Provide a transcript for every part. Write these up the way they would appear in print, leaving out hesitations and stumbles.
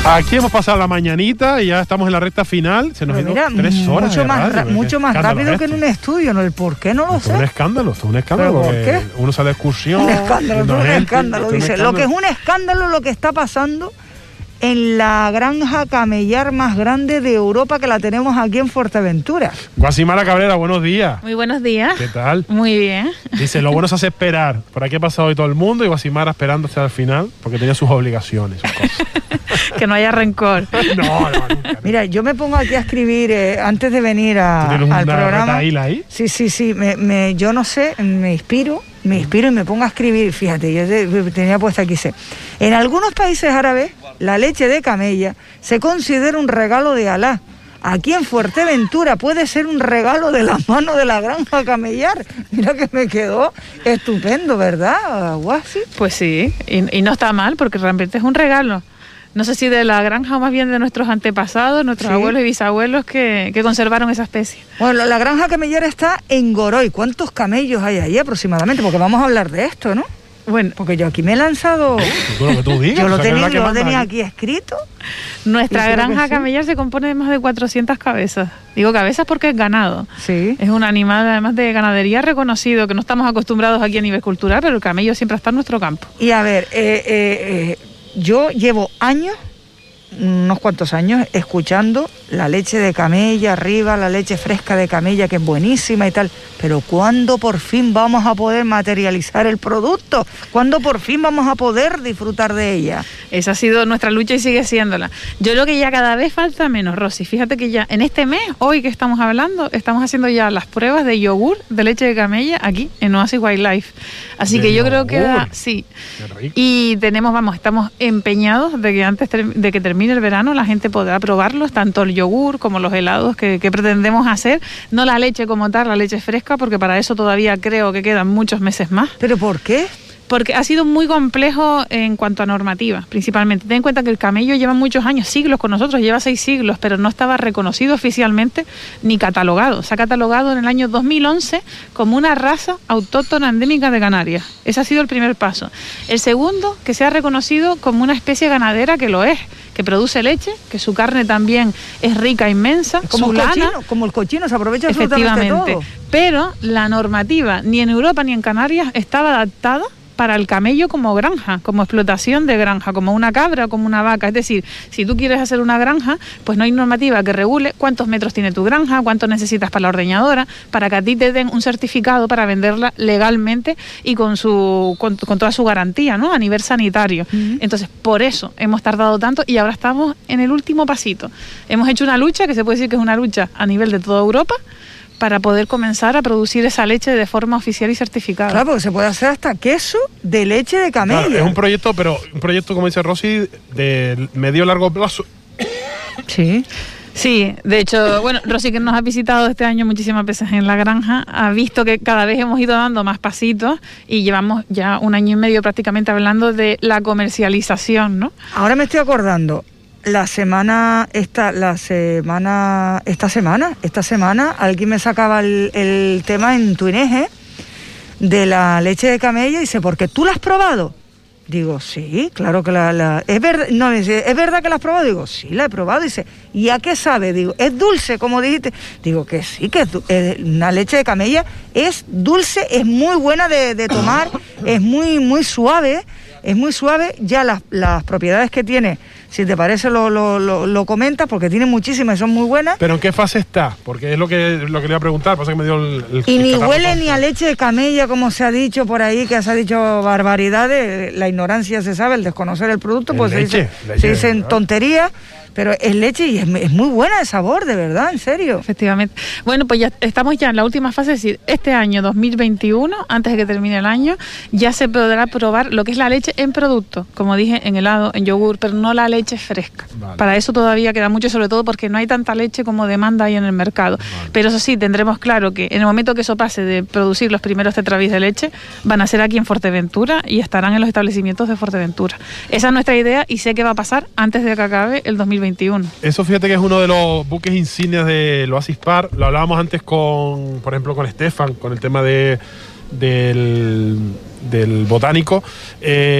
Aquí hemos pasado la mañanita y ya estamos en la recta final. Se nos ha ido 3 horas. Mucho más rápido que en un estudio, ¿no? El por qué no lo sé. Es un escándalo, es un escándalo. ¿Por qué? Uno sale de excursión. Un escándalo, dice. Lo que es un escándalo lo que está pasando en la granja camellar más grande de Europa, que la tenemos aquí en Fuerteventura. Guasimara Cabrera, buenos días. Muy buenos días. ¿Qué tal? Muy bien. Dice, lo bueno se hace esperar. Por aquí ha pasado hoy todo el mundo y Guasimara esperando hasta el final porque tenía sus obligaciones, sus cosas. Que no haya rencor. No, nunca. Mira, yo me pongo aquí a escribir antes de venir al programa. Ahí? Sí. Yo no sé, me inspiro y me pongo a escribir. Fíjate, yo tenía puesta aquí, en algunos países árabes la leche de camella se considera un regalo de Alá. Aquí en Fuerteventura puede ser un regalo de la mano de la granja camellar. Mira que me quedó estupendo, ¿verdad, Guasi? Pues sí, y no está mal porque realmente es un regalo. No sé si de la granja o más bien de nuestros antepasados, nuestros abuelos y bisabuelos que conservaron esa especie. Bueno, la granja camellar está en Goroy. ¿Cuántos camellos hay ahí aproximadamente? Porque vamos a hablar de esto, ¿no? Bueno, porque yo aquí me he lanzado. Lo que tú digas, yo lo tenía aquí escrito. Nuestra granja camellar se compone de más de 400 cabezas. Digo cabezas porque es ganado. Sí. Es un animal además de ganadería reconocido, que no estamos acostumbrados aquí a nivel cultural, pero el camello siempre está en nuestro campo. Y a ver, yo llevo unos cuantos años, escuchando la leche de camella arriba, la leche fresca de camella, que es buenísima y tal, pero ¿cuándo por fin vamos a poder materializar el producto? ¿Cuándo por fin vamos a poder disfrutar de ella? Esa ha sido nuestra lucha y sigue siéndola. Yo creo que ya cada vez falta menos, Rosy. Fíjate que ya en este mes, hoy que estamos hablando, estamos haciendo ya las pruebas de yogur de leche de camella aquí en Oasis Wildlife. Así que yo creo que sí. Y estamos empeñados de que antes de que termine el verano la gente podrá probarlos, tanto el yogur como los helados que pretendemos hacer. No la leche como tal, la leche fresca, porque para eso todavía creo que quedan muchos meses más. ¿Pero por qué? Porque ha sido muy complejo en cuanto a normativa, principalmente. Ten en cuenta que el camello lleva muchos años, siglos con nosotros, lleva 6 siglos, pero no estaba reconocido oficialmente ni catalogado. Se ha catalogado en el año 2011 como una raza autóctona endémica de Canarias. Ese ha sido el primer paso. El segundo, que se ha reconocido como una especie ganadera, que lo es, que produce leche, que su carne también es rica, inmensa, como el cochino, se aprovecha absolutamente todo. Pero la normativa, ni en Europa ni en Canarias, estaba adaptada para el camello como granja, como explotación de granja, como una cabra, como una vaca. Es decir, si tú quieres hacer una granja, pues no hay normativa que regule cuántos metros tiene tu granja, cuánto necesitas para la ordeñadora, para que a ti te den un certificado para venderla legalmente y con toda su garantía, ¿no? A nivel sanitario. Entonces, por eso hemos tardado tanto y ahora estamos en el último pasito. Hemos hecho una lucha, que se puede decir que es una lucha a nivel de toda Europa, para poder comenzar a producir esa leche de forma oficial y certificada. Claro, porque se puede hacer hasta queso de leche de camella. Claro, es un proyecto, como dice Rosy, de medio-largo plazo. Sí. Sí, de hecho, bueno, Rosy, que nos ha visitado este año muchísimas veces en la granja, ha visto que cada vez hemos ido dando más pasitos y llevamos ya 1 año y medio prácticamente hablando de la comercialización, ¿no? Ahora me estoy acordando. Esta semana, alguien me sacaba el tema en Tuineje de la leche de camella y dice, ¿por qué tú la has probado? Digo, sí, claro que es verdad. No, me dice, ¿es verdad que la has probado? Digo, sí, la he probado. Dice, ¿y a qué sabe? Digo, ¿es dulce, como dijiste? Digo, que sí, que una leche de camella es dulce, es muy buena de tomar, es muy suave. Es muy suave, ya las propiedades que tiene, si te parece lo comentas, porque tiene muchísimas y son muy buenas. ¿Pero en qué fase está? Porque es lo que le iba a preguntar, pasa que me dio el y ni huele ni a leche de camella, como se ha dicho por ahí, que se ha dicho barbaridades, la ignorancia se sabe, el desconocer el producto, pues se dicen tonterías, pero es leche y es muy buena de sabor, de verdad, en serio. Efectivamente. Bueno, pues ya estamos ya en la última fase, es decir, este año 2021, antes de que termine el año, ya se podrá probar lo que es la leche en producto, como dije, en helado, en yogur, pero no la leche fresca. Vale. Para eso todavía queda mucho, sobre todo porque no hay tanta leche como demanda hay en el mercado. Vale. Pero eso sí, tendremos claro que en el momento que eso pase de producir los primeros tetravis de leche, van a ser aquí en Fuerteventura y estarán en los establecimientos de Fuerteventura. Esa es nuestra idea y sé que va a pasar antes de que acabe el 2021. Eso fíjate que es uno de los buques insignias del Oasis Park. Lo hablábamos antes por ejemplo, con Estefan, con el tema del botánico.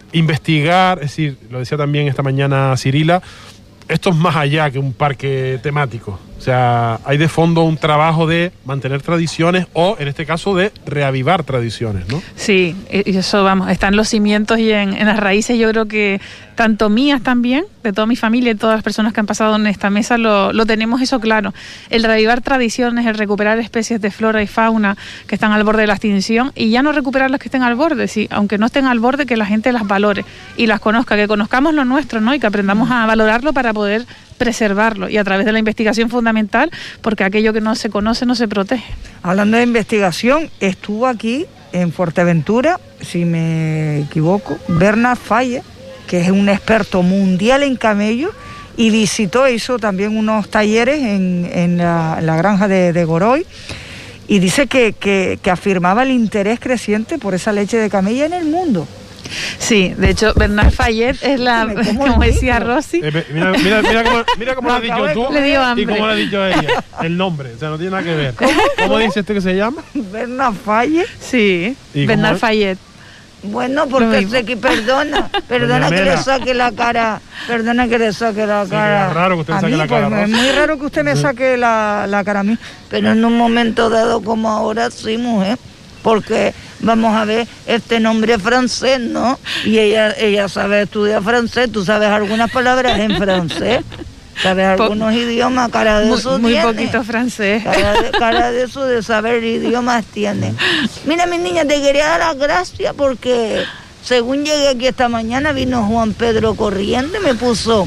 investigar, es decir, lo decía también esta mañana Cirila, esto es más allá que un parque temático. O sea, hay de fondo un trabajo de mantener tradiciones o, en este caso, de reavivar tradiciones, ¿no? Sí, y eso, vamos, están los cimientos y en las raíces. Yo creo que tanto mías también, de toda mi familia y todas las personas que han pasado en esta mesa, lo tenemos eso claro. El reavivar tradiciones, el recuperar especies de flora y fauna que están al borde de la extinción, y ya no recuperar las que estén al borde, sí, aunque no estén al borde, que la gente las valore y las conozca, que conozcamos lo nuestro, ¿no? Y que aprendamos a valorarlo para poder preservarlo, y a través de la investigación fundamental, porque aquello que no se conoce no se protege. Hablando de investigación, estuvo aquí en Fuerteventura, si me equivoco, Bernard Faye, que es un experto mundial en camellos, y hizo también unos talleres en la granja de Goroy, y dice que afirmaba el interés creciente por esa leche de camella en el mundo. Sí, de hecho, Bernard Fayet es la, como decía Rosy. Mira cómo lo has dicho tú y cómo lo ha dicho ella. El nombre, o sea, no tiene nada que ver. ¿Cómo dice este que se llama? Bernard Fayet. Sí, Bernard Fayet. Bueno, porque sé que perdona que le saque la cara. Perdona que le saque la cara. Es raro que usted saque la cara. Es muy raro que usted me saque la cara a mí. Pero en un momento dado como ahora sí, mujer. Porque, vamos a ver, este nombre es francés, ¿no? Y ella sabe estudiar francés, tú sabes algunas palabras en francés, sabes algunos idiomas, cara de eso muy tiene. Poquito francés. Cara de eso de saber idiomas tiene. Mira, mi niña, te quería dar las gracias porque según llegué aquí esta mañana vino Juan Pedro corriendo y me puso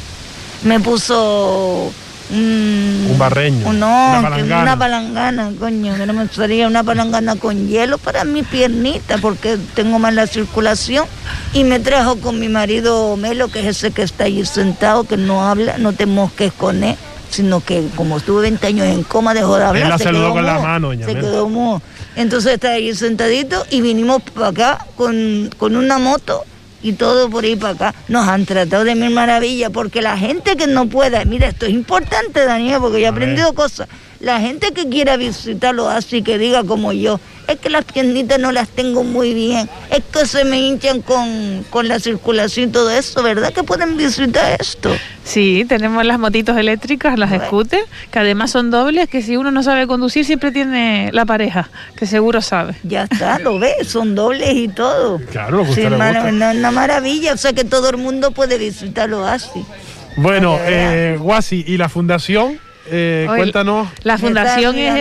un barreño. No, una palangana, coño, que no me gustaría una palangana con hielo para mi piernita, porque tengo mala circulación. Y me trajo con mi marido Melo, que es ese que está allí sentado, que no habla, no te mosques con él, sino que como estuve 20 años en coma, dejó de hablar. Él la saludó con la mano, doña Se quedó mudo. Entonces está ahí sentadito y vinimos para acá con una moto. Y todo por ahí para acá. Nos han tratado de mil maravillas, porque la gente que no pueda, mira, esto es importante, Daniel, porque yo he aprendido cosas. La gente que quiera visitarlo así, que diga como yo, es que las piernitas no las tengo muy bien, es que se me hinchan con la circulación y todo eso, ¿verdad? Que pueden visitar esto. Sí, tenemos las motitos eléctricas, las scooters, que además son dobles, que si uno no sabe conducir siempre tiene la pareja, que seguro sabe. Ya está, lo ves, son dobles y todo. Claro, lo que sí, usted le gusta. Una maravilla, o sea que todo el mundo puede visitarlo así. Bueno, Guasi, ¿y la fundación? Cuéntanos. La fundación es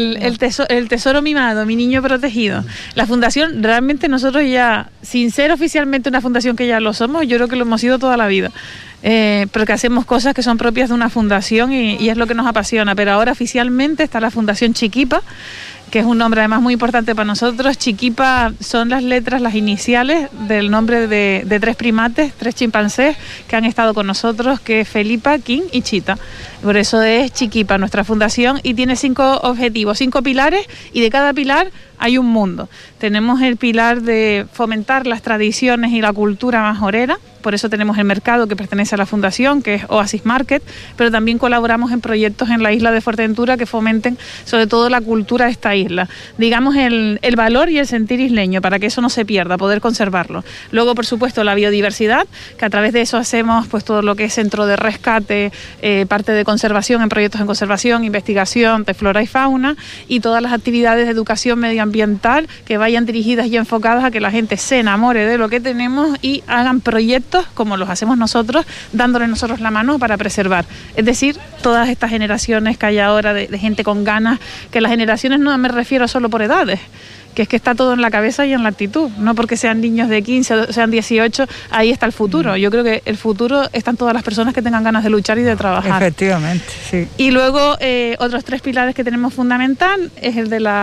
el tesoro mimado, mi niño protegido. La fundación, realmente nosotros ya, sin ser oficialmente una fundación que ya lo somos, yo creo que lo hemos sido toda la vida. Porque hacemos cosas que son propias de una fundación y es lo que nos apasiona. Pero ahora oficialmente está la Fundación Chiquipa, que es un nombre además muy importante para nosotros. Chiquipa son las letras, las iniciales del nombre de 3 primates, 3 chimpancés que han estado con nosotros, que es Felipa, King y Chita. Por eso es Chiquipa, nuestra fundación, y tiene 5 objetivos, 5 pilares, y de cada pilar hay un mundo. Tenemos el pilar de fomentar las tradiciones y la cultura majorera, por eso tenemos el mercado que pertenece a la fundación, que es Oasis Market, pero también colaboramos en proyectos en la isla de Fuerteventura que fomenten sobre todo la cultura de esta isla. Digamos el valor y el sentir isleño, para que eso no se pierda, poder conservarlo. Luego, por supuesto, la biodiversidad, que a través de eso hacemos pues todo lo que es centro de rescate, parte de conservación en proyectos en conservación, investigación de flora y fauna, y todas las actividades de educación medioambiental que vayan dirigidas y enfocadas a que la gente se enamore de lo que tenemos y hagan proyectos como los hacemos nosotros, dándole nosotros la mano para preservar. Es decir, todas estas generaciones que hay ahora de gente con ganas, que las generaciones no me refiero solo por edades, que es que está todo en la cabeza y en la actitud, no porque sean niños de 15 o sean 18, ahí está el futuro. Yo creo que el futuro están todas las personas que tengan ganas de luchar y de trabajar. Efectivamente, sí. Y luego otros 3 pilares que tenemos fundamental es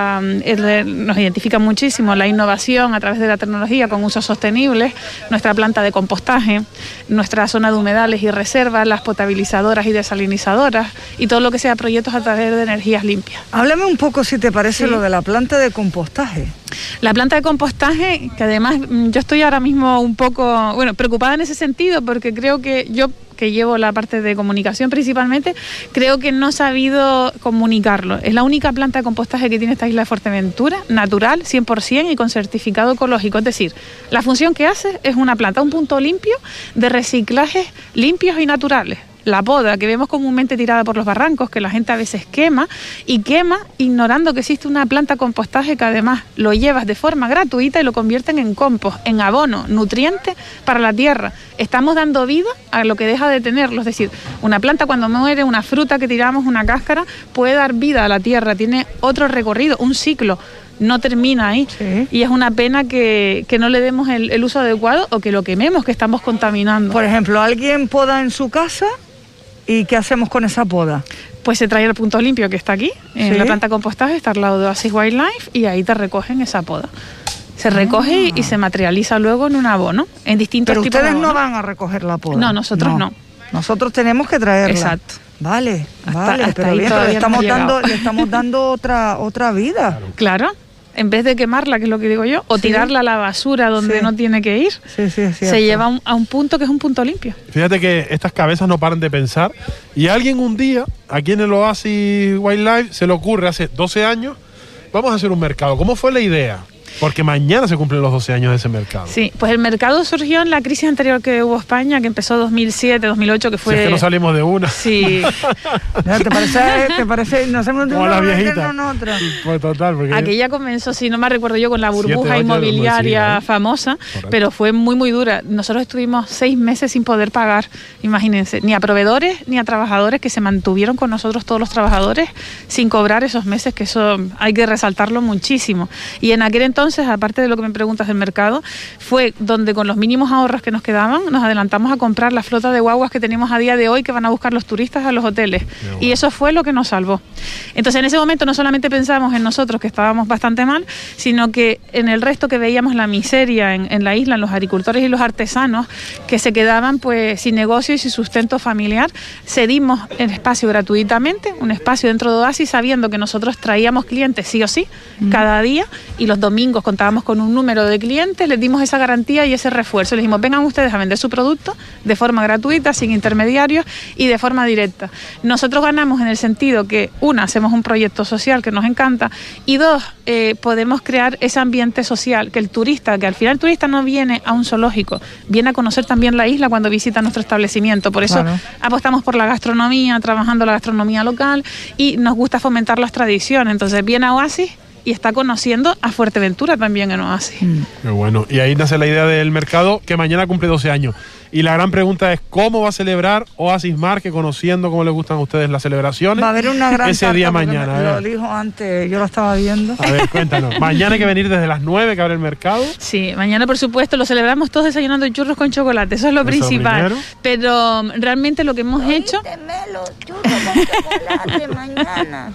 nos identifica muchísimo la innovación a través de la tecnología con usos sostenibles, nuestra planta de compostaje, nuestra zona de humedales y reservas, las potabilizadoras y desalinizadoras y todo lo que sea proyectos a través de energías limpias. Háblame un poco, si te parece, lo de la planta de compostaje. La planta de compostaje, que además yo estoy ahora mismo un poco, preocupada en ese sentido, porque creo que yo que llevo la parte de comunicación principalmente, creo que no he sabido comunicarlo. Es la única planta de compostaje que tiene esta isla de Fuerteventura, natural, 100% y con certificado ecológico. Es decir, la función que hace es una planta, un punto limpio de reciclajes limpios y naturales. La poda que vemos comúnmente tirada por los barrancos, que la gente a veces quema ignorando que existe una planta compostaje que además lo llevas de forma gratuita y lo convierten en compost, en abono, nutriente para la tierra. Estamos dando vida a lo que deja de tenerlo. Es decir, una planta cuando muere, una fruta que tiramos, una cáscara, puede dar vida a la tierra, tiene otro recorrido, un ciclo. No termina ahí. Sí. Y es una pena que no le demos el uso adecuado o que lo quememos, que estamos contaminando. Por ejemplo, alguien poda en su casa. ¿Y qué hacemos con esa poda? Pues se trae el punto limpio que está aquí, en la planta de compostaje, está al lado de Oasis Wildlife, y ahí te recogen esa poda. Se recoge y se materializa luego en un abono, en distintos tipos de abono. Pero ustedes no van a recoger la poda. No, nosotros no. Nosotros tenemos que traerla. Exacto. Vale, pero bien, pero le estamos dando otra vida. Claro. En vez de quemarla, que es lo que digo yo, o tirarla a la basura donde no tiene que ir, se lleva a un punto que es un punto limpio. Fíjate que estas cabezas no paran de pensar, y a alguien un día, aquí en el Oasis Wildlife, se le ocurre, hace 12 años, vamos a hacer un mercado. ¿Cómo fue la idea? Porque mañana se cumplen los 12 años de ese mercado. Sí, pues el mercado surgió en la crisis anterior que hubo España, que empezó 2007, 2008, que fue... Si es que no salimos de una. Sí. ¿Te parece? Nos hemos como la viejita. Pues total, porque... Aquella comenzó, si no me recuerdo yo, con la burbuja inmobiliaria famosa, pero fue muy, muy dura. Nosotros estuvimos 6 meses sin poder pagar, imagínense, ni a proveedores ni a trabajadores, que se mantuvieron con nosotros todos los trabajadores sin cobrar esos meses, que eso hay que resaltarlo muchísimo. Y en aquel entonces, aparte de lo que me preguntas del mercado, fue donde con los mínimos ahorros que nos quedaban, nos adelantamos a comprar la flota de guaguas que tenemos a día de hoy, que van a buscar los turistas a los hoteles. Y eso fue lo que nos salvó. Entonces, en ese momento no solamente pensamos en nosotros, que estábamos bastante mal, sino que en el resto, que veíamos la miseria en la isla, en los agricultores y los artesanos, que se quedaban pues sin negocio y sin sustento familiar. Cedimos el espacio gratuitamente, un espacio dentro de Oasis, sabiendo que nosotros traíamos clientes sí o sí, cada día, y los domingos contábamos con un número de clientes, les dimos esa garantía y ese refuerzo. Les dijimos, vengan ustedes a vender su producto de forma gratuita, sin intermediarios y de forma directa. Nosotros ganamos en el sentido que, una, hacemos un proyecto social que nos encanta, y dos, podemos crear ese ambiente social, que el turista, que al final el turista no viene a un zoológico, viene a conocer también la isla cuando visita nuestro establecimiento. Por eso apostamos por la gastronomía, trabajando la gastronomía local, y nos gusta fomentar las tradiciones. Entonces viene a Oasis y está conociendo a Fuerteventura también en Oasis. Qué bueno. Y ahí nace la idea del mercado, que mañana cumple 12 años. Y la gran pregunta es, ¿cómo va a celebrar Oasis Market, conociendo cómo les gustan a ustedes las celebraciones? Va a haber una gran ese día mañana. Lo dijo antes, yo lo estaba viendo. A ver, cuéntanos. Mañana hay que venir desde las 9, que abre el mercado. Sí, mañana por supuesto lo celebramos todos desayunando churros con chocolate, eso es lo principal. Pero realmente lo que hemos hecho... Los churros con chocolate mañana.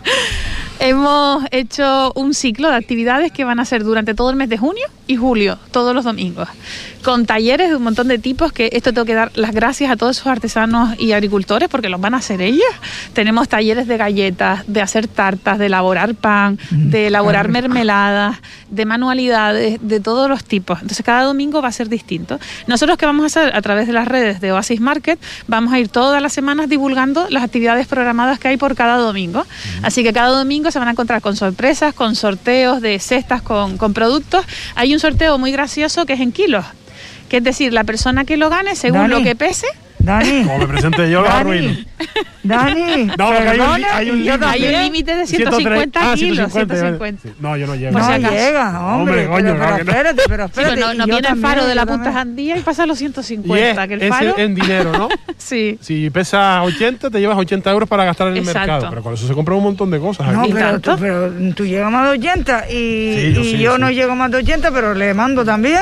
Hemos hecho un ciclo de actividades que van a ser durante todo el mes de junio y julio, todos los domingos, con talleres de un montón de tipos, que esto tengo que dar las gracias a todos esos artesanos y agricultores, porque los van a hacer ellos. Tenemos talleres de galletas, de hacer tartas, de elaborar pan, de elaborar mermeladas, de manualidades, de todos los tipos. Entonces cada domingo va a ser distinto. Nosotros, ¿qué vamos a hacer? A través de las redes de Oasis Market, vamos a ir todas las semanas divulgando las actividades programadas que hay por cada domingo. Así que cada domingo se van a encontrar con sorpresas, con sorteos de cestas con productos. Hay un sorteo muy gracioso que es en kilos, que es decir, la persona que lo gane, según lo que pese... Dani. Como me presente yo, lo arruino. Dani. No, porque hay un límite de 150 kilos. 150. No, yo no llego. No llega, hombre. Coño, pero espérate. No viene el faro de la Punta Jandía y pasa los 150. Que el faro... es en dinero, ¿no? Sí. Si pesa 80, te llevas 80 euros para gastar en el mercado. Pero con eso se compra un montón de cosas. No, pero tú llegas más de 80 y yo no llego más de 80, pero le mando también.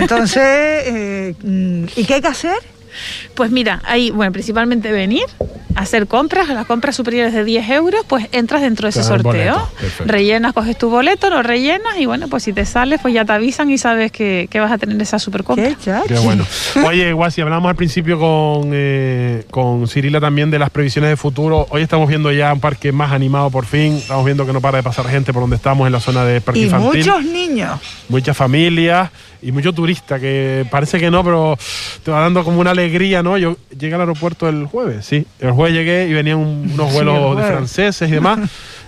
Entonces, ¿y qué hay que hacer? Pues mira, ahí, bueno, principalmente venir, hacer compras, las compras superiores de 10 euros, pues entras dentro de ese sorteo. Rellenas, coges tu boleto, lo rellenas y bueno, pues si te sales, pues ya te avisan y sabes que vas a tener esa super compra. Qué bueno. Oye, Guasi, hablamos al principio con Cirila también de las previsiones de futuro. Hoy estamos viendo ya un parque más animado por fin. Estamos viendo que no para de pasar gente por donde estamos en la zona de parque infantil. Y muchos niños. Muchas familias y muchos turistas, que parece que no, pero te va dando como una alegría, ¿no? Yo llegué al aeropuerto el jueves, sí. El jueves llegué y venían unos vuelos de franceses y demás.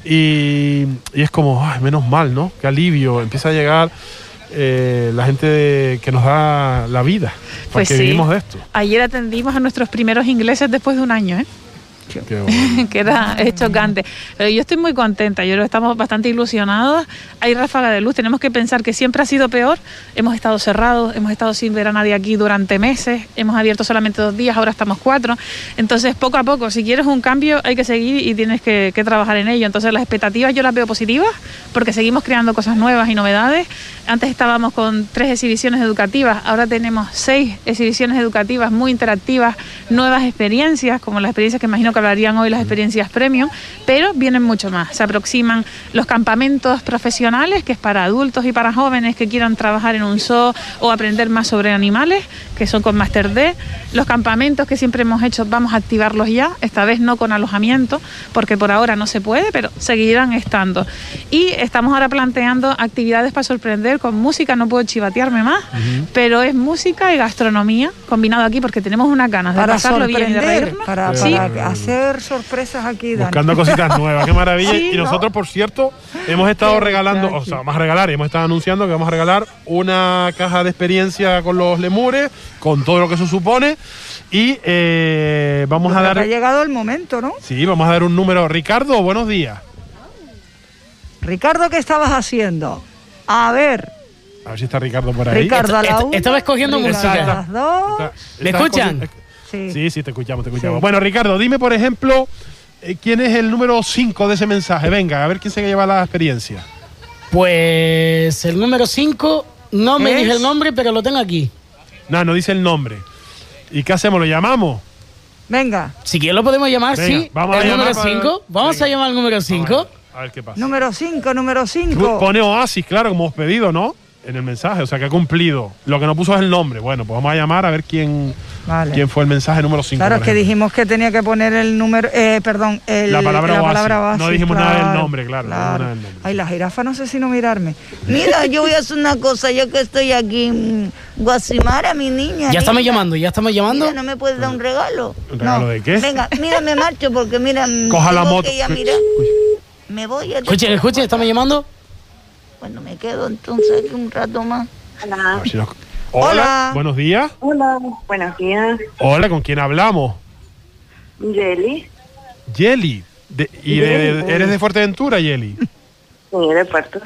y es como, ay, menos mal, ¿no? Qué alivio. Empieza a llegar la gente que nos da la vida, porque pues vivimos de esto. Ayer atendimos a nuestros primeros ingleses después de un año, ¿eh? Qué bueno. Que es chocante. Pero yo estoy muy contenta, yo creo que estamos bastante ilusionados. Hay ráfaga de luz, tenemos que pensar que siempre ha sido peor. Hemos estado cerrados, hemos estado sin ver a nadie aquí durante meses, hemos abierto solamente 2 días, ahora estamos 4. Entonces, poco a poco, si quieres un cambio, hay que seguir y tienes que trabajar en ello. Entonces, las expectativas yo las veo positivas, porque seguimos creando cosas nuevas y novedades. Antes estábamos con 3 exhibiciones educativas, ahora tenemos 6 exhibiciones educativas muy interactivas, nuevas experiencias, como las experiencias que imagino que hablarían hoy, las experiencias premium, pero vienen mucho más. Se aproximan los campamentos profesionales, que es para adultos y para jóvenes que quieran trabajar en un zoo o aprender más sobre animales, que son con Master D. Los campamentos que siempre hemos hecho, vamos a activarlos ya, esta vez no con alojamiento, porque por ahora no se puede, pero seguirán estando. Y estamos ahora planteando actividades para sorprender con música, no puedo chivatearme más, pero es música y gastronomía combinado aquí, porque tenemos unas ganas de pasarlo bien y de reírnos. Para hacer sorpresas aquí, Dani. Buscando cositas nuevas, qué maravilla. Sí, y nosotros, por cierto, hemos estado regalando, o sea, vamos a regalar, hemos estado anunciando que vamos a regalar una caja de experiencia con los lemures, con todo lo que eso supone. Y vamos a dar... Ha llegado el momento, ¿no? Sí, vamos a dar un número. Ricardo, buenos días. Ricardo, ¿qué estabas haciendo? A ver si está Ricardo por ahí. Ricardo, a la 1. Estaba escogiendo música. A las 2. ¿Le escuchan? Sí, te escuchamos. Sí. Bueno, Ricardo, dime, por ejemplo, ¿quién es el número 5 de ese mensaje? Venga, a ver quién se lleva la experiencia. Pues el número 5, no me dije el nombre, pero lo tengo aquí. No dice el nombre. ¿Y qué hacemos? ¿Lo llamamos? Venga. Si quieres lo podemos llamar, venga, sí. Vamos el a número llamar 5. Vamos a llamar al número 5. A ver qué pasa. Número 5. Pone Oasis, claro, como hemos pedido, ¿no? En el mensaje, o sea que ha cumplido. Lo que no puso es el nombre. Bueno, pues vamos a llamar a ver quién fue el mensaje número 5. Claro, es que dijimos que tenía que poner el número, la palabra Oasis. No dijimos nada del nombre, claro. Nada del nombre. Ay, la jirafa no sé si no mirarme. Mira, yo voy a hacer una cosa, yo que estoy aquí, Guasimara, mi niña. Ya estamos llamando. Mira, ¿no me puedes dar un regalo? ¿Un regalo de qué? Venga, mira, me marcho porque mira, coja la moto. Me voy a... Escuche, ¿estamos llamando? Bueno, me quedo entonces aquí un rato más. Hola. Buenos días. Hola, buenos días. Hola, ¿con quién hablamos? Yeli. Yeli. ¿Eres de Fuerteventura, Yeli? Sí, de Puerto.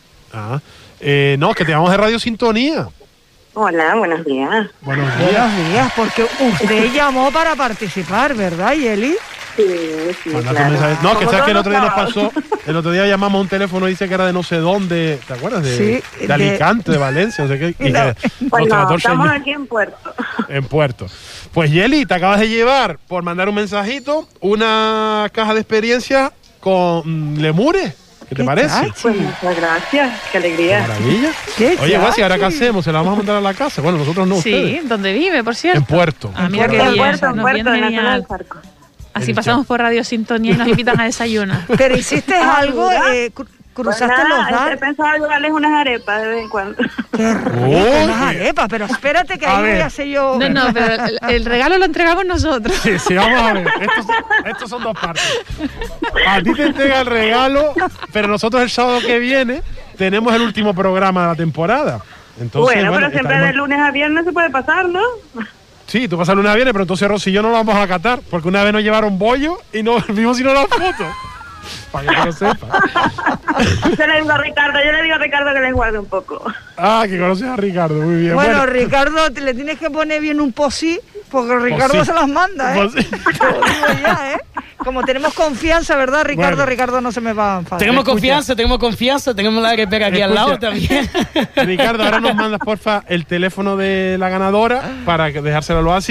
No, que te llamamos de Radio Sintonía. Hola, buenos días. Buenos días, porque usted llamó para participar, ¿verdad, Yeli? Sí, claro. No, que sabes que el otro día nos pasó, el otro día llamamos a un teléfono y dice que era de no sé dónde, ¿te acuerdas? De Alicante, de Valencia, no sé qué. Estamos aquí en Puerto. En Puerto. Pues Yeli, te acabas de llevar, por mandar un mensajito, una caja de experiencia con lemures. ¿Qué te parece? Pues muchas gracias, qué alegría. Qué maravilla. Oye, Guasi, ¿ahora qué hacemos? ¿Se la vamos a mandar a la casa? Bueno, nosotros no, ustedes. Sí, ¿dónde vive, por cierto? En Puerto. Mira qué bien. En Puerto, en la zona del Zarco. Así pasamos por Radio Sintonía y nos invitan a desayunar. Pero hiciste algo, cruzaste los datos. He pensado llevarles unas arepas de vez en cuando. Qué rico, unas arepas, pero espérate que ahí voy a hacer yo. No, pero el regalo lo entregamos nosotros. Sí, vamos a ver. Estos son 2 partes. A ti te entrega el regalo, pero nosotros el sábado que viene tenemos el último programa de la temporada. Entonces, bueno, pero siempre de lunes a viernes se puede pasar, ¿no? Sí, tú pasas lunes a viernes, pero entonces Rosy y yo no lo vamos a catar, porque una vez nos llevaron bollo y no vimos sino la foto. Para que lo sepa. Yo le digo a Ricardo que les guarde un poco. Que conoces a Ricardo, muy bien. Bueno, Ricardo, le tienes que poner bien un posí, porque Ricardo se las manda, ¿eh? Te lo digo ya, ¿eh? Como tenemos confianza, ¿verdad, Ricardo? Bueno, Ricardo no se me va a enfadar. Tenemos confianza, tenemos la arepera aquí al lado también. Ricardo, ahora nos mandas, porfa, el teléfono de la ganadora para dejárselo así.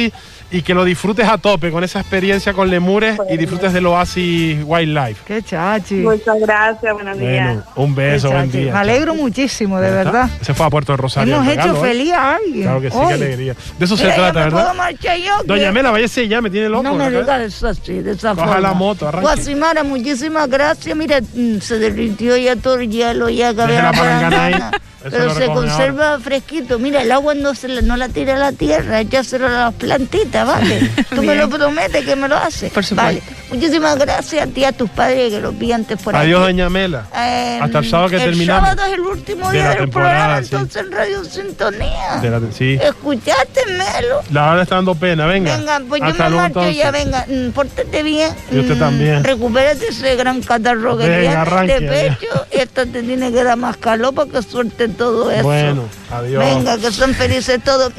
y que lo disfrutes a tope con esa experiencia con lemures y disfrutes del Oasis Wildlife. Qué chachi. Muchas gracias, buenos días. Bueno, un beso, Qué buen chachi. día. Me alegro muchísimo, de verdad. Se fue a Puerto del Rosario. Hemos el hecho regalo, ¿eh? feliz a alguien. Claro que sí, hoy. qué alegría. De eso se Mira, trata, ya me ¿verdad? puedo marchar yo. Doña que- Mela, váyase ya, me tiene loco. No me ¿verdad? digas eso así, de esa Coja forma. la moto, arranque. Guasimara, muchísimas gracias. Mira, se derritió ya todo el hielo ya que Déjela había para enganar mañana. ahí. Eso Pero lo se recoge conserva fresquito. Mira, el agua no la tira a la tierra, echárselo a las plantitas, ¿vale? Tú me lo prometes que me lo haces. Por supuesto. Vale. Muchísimas gracias a ti, a tus padres que los vi antes por aquí. Adiós, doña Mela. Hasta el sábado que terminamos. El sábado es el último De día la del temporada, programa, sí. entonces en Radio Sintonía. Sí. ¿Escuchaste, Melo? La hora está dando pena, venga. Venga, pues yo Hasta me luego, marcho ya, entonces. venga, pórtate bien. Y usted también. Recupérate ese gran catarro que Venga, tienes arranque, de pecho. Esto te tiene que dar más calor para que suelte todo eso. Bueno, adiós. Venga, que son felices todos.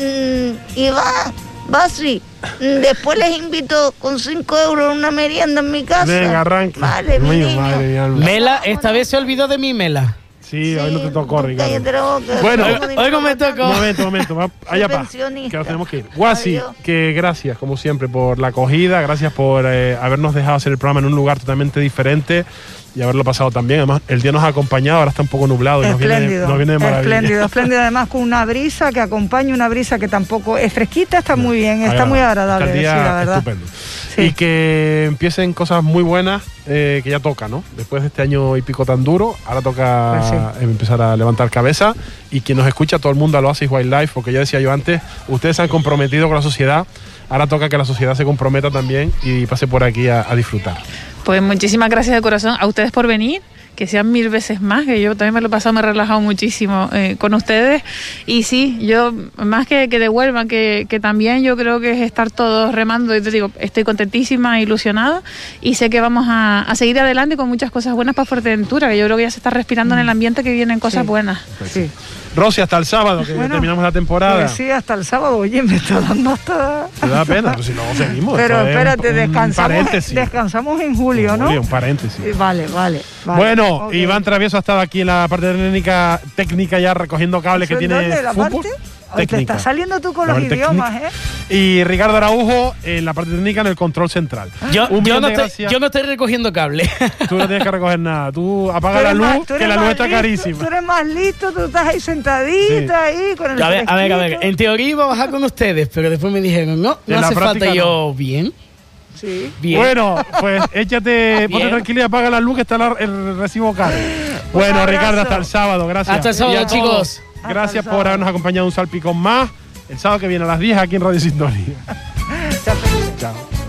Iván, Basi, después les invito con 5 euros una merienda en mi casa. Venga, arranque. Vale, mi Mío, niño. madre mía, alma. Mela, esta vez se olvidó de mí, Mela. Sí, hoy no te tocó, tú cállate Ricardo. la boca, Bueno, no tengo dinero hoy me para tocó. Momento, allá va. pensionista. Que nos tenemos que ir. Guasi, Adiós. que gracias, como siempre, por la acogida, gracias por habernos dejado hacer el programa en un lugar totalmente diferente y haberlo pasado también. Además, el día nos ha acompañado, ahora está un poco nublado y nos viene de maravilla. Espléndido, además con una brisa que acompaña, una brisa que tampoco es fresquita, está muy bien, está muy agradable, Está el sí, día la verdad. estupendo. Sí. Y que empiecen cosas muy buenas que ya toca, ¿no? Después de este año y pico tan duro, ahora toca Pues sí. empezar a levantar cabeza y quien nos escucha, todo el mundo lo hace Wildlife, porque ya decía yo antes, ustedes se han comprometido con la sociedad, ahora toca que la sociedad se comprometa también y pase por aquí a disfrutar. Pues muchísimas gracias de corazón a ustedes por venir, que sean 1000 veces más, que yo también me lo he pasado, me he relajado muchísimo con ustedes. Y sí, yo más que devuelvan, que también yo creo que es estar todos remando. Y te digo, estoy contentísima, ilusionada y sé que vamos a seguir adelante con muchas cosas buenas para Fuerteventura, que yo creo que ya se está respirando en el ambiente, que vienen cosas buenas. Sí. Rosy, hasta el sábado, que Bueno, terminamos la temporada. Pues sí, hasta el sábado, oye, me está dando hasta... Te da pena, pero si no seguimos. Pero esto es espérate, un paréntesis. descansamos en julio, ¿no? Un paréntesis. Vale. Bueno, Ok. Iván Travieso ha estado aquí en la parte técnica ya recogiendo cables que ¿Eso en tiene dónde, la fútbol. parte? Ay, te estás saliendo tú con La los parte idiomas, técnica. ¿eh? Y Ricardo Araujo en la parte técnica en el control central. Yo Un millón no de estoy, gracias. yo no estoy recogiendo cable. Tú no tienes que recoger nada. Tú apaga Tú la eres luz, más- tú que eres la luz más está listo, carísima. Tú eres más listo, tú estás ahí sentadita ahí con el A ver, fresquito. en teoría iba a bajar con ustedes, pero después me dijeron, no En la hace práctica falta. Y no. yo, bien. Sí. Bueno, Pues échate, ponte Bien. tranquila y apaga la luz que está el recibo caro. Bueno, abrazo. Ricardo, hasta el sábado. Gracias. Hasta el sábado, Y a todos, chicos. Gracias Hasta el por sábado. habernos acompañado un salpicón más. El sábado que viene a las 10 aquí en Radio Sintonía. Chao, feliz. Chao.